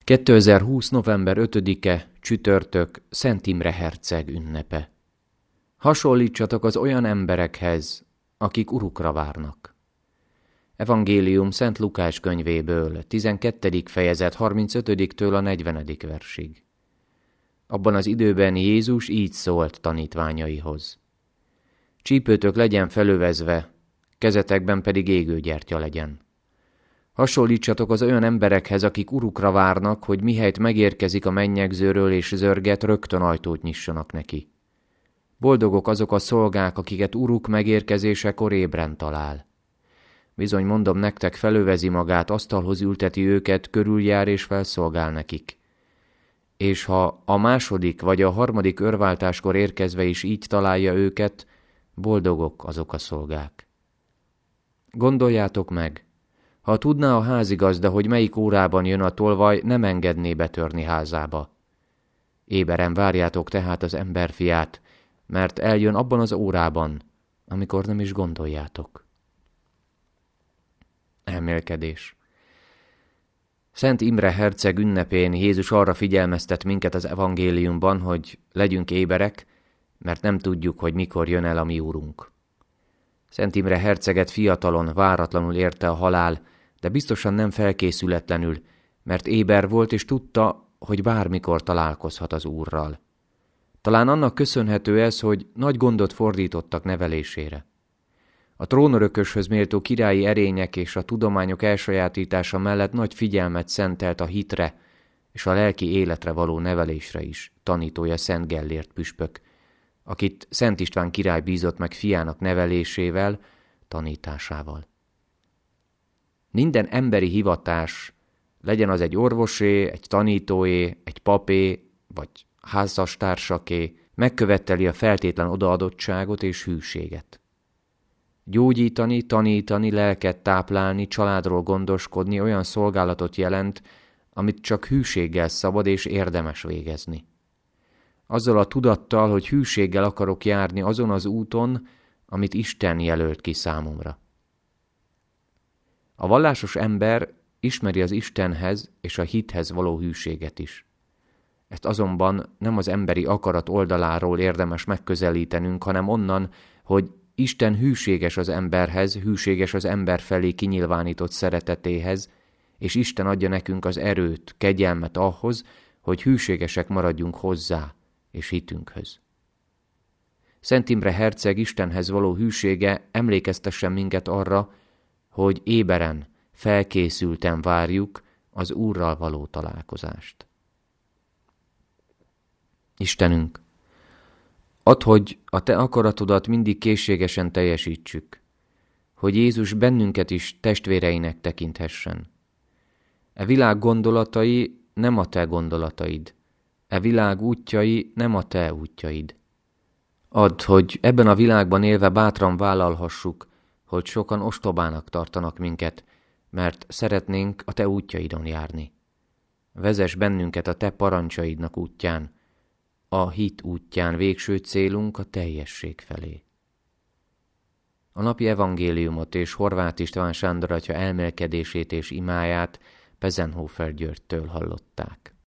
2020. november 5-e, csütörtök, Szent Imre herceg ünnepe. Hasonlítsatok az olyan emberekhez, akik urukra várnak. Evangélium Szent Lukás könyvéből, 12. fejezet 35-től a 40. versig. Abban az időben Jézus így szólt tanítványaihoz. Csípőtök legyen felövezve, kezetekben pedig égőgyertya legyen. Hasonlítsatok az olyan emberekhez, akik urukra várnak, hogy mihelyt megérkezik a mennyegzőről és zörget, rögtön ajtót nyissanak neki. Boldogok azok a szolgák, akiket uruk megérkezésekor ébren talál. Bizony mondom nektek, felövezi magát, asztalhoz ülteti őket, körüljár és felszolgál nekik. És ha a második vagy a harmadik örváltáskor érkezve is így találja őket, boldogok azok a szolgák. Gondoljátok meg, ha tudná a házigazda, hogy melyik órában jön a tolvaj, nem engedné betörni házába. Éberen várjátok tehát az emberfiát, mert eljön abban az órában, amikor nem is gondoljátok. Elmélkedés. Szent Imre herceg ünnepén Jézus arra figyelmeztet minket az evangéliumban, hogy legyünk éberek, mert nem tudjuk, hogy mikor jön el a mi úrunk. Szent Imre herceget fiatalon, váratlanul érte a halál, de biztosan nem felkészületlenül, mert éber volt és tudta, hogy bármikor találkozhat az Úrral. Talán annak köszönhető ez, hogy nagy gondot fordítottak nevelésére. A trónörököshöz méltó királyi erények és a tudományok elsajátítása mellett nagy figyelmet szentelt a hitre és a lelki életre való nevelésre is, tanítója Szent Gellért püspök, akit Szent István király bízott meg fiának nevelésével, tanításával. Minden emberi hivatás, legyen az egy orvosé, egy tanítóé, egy papé, vagy házastársaké, megköveteli a feltétlen odaadottságot és hűséget. Gyógyítani, tanítani, lelket táplálni, családról gondoskodni olyan szolgálatot jelent, amit csak hűséggel szabad és érdemes végezni. Azzal a tudattal, hogy hűséggel akarok járni azon az úton, amit Isten jelölt ki számomra. A vallásos ember ismeri az Istenhez és a hithez való hűséget is. Ezt azonban nem az emberi akarat oldaláról érdemes megközelítenünk, hanem onnan, hogy Isten hűséges az emberhez, hűséges az ember felé kinyilvánított szeretetéhez, és Isten adja nekünk az erőt, kegyelmet ahhoz, hogy hűségesek maradjunk hozzá és hitünkhöz. Szent Imre herceg Istenhez való hűsége emlékeztessen minket arra, hogy éberen, felkészülten várjuk az Úrral való találkozást. Istenünk, add, hogy a Te akaratodat mindig készségesen teljesítsük, hogy Jézus bennünket is testvéreinek tekinthessen. E világ gondolatai nem a Te gondolataid, e világ útjai nem a Te útjaid. Add, hogy ebben a világban élve bátran vállalhassuk, hogy sokan ostobának tartanak minket, mert szeretnénk a Te útjaidon járni. Vezess bennünket a Te parancsaidnak útján, a hit útján, végső célunk a teljesség felé. A napi evangéliumot és Horváth István Sándor atya elmélkedését és imáját Pezenhofer Györgytől hallották.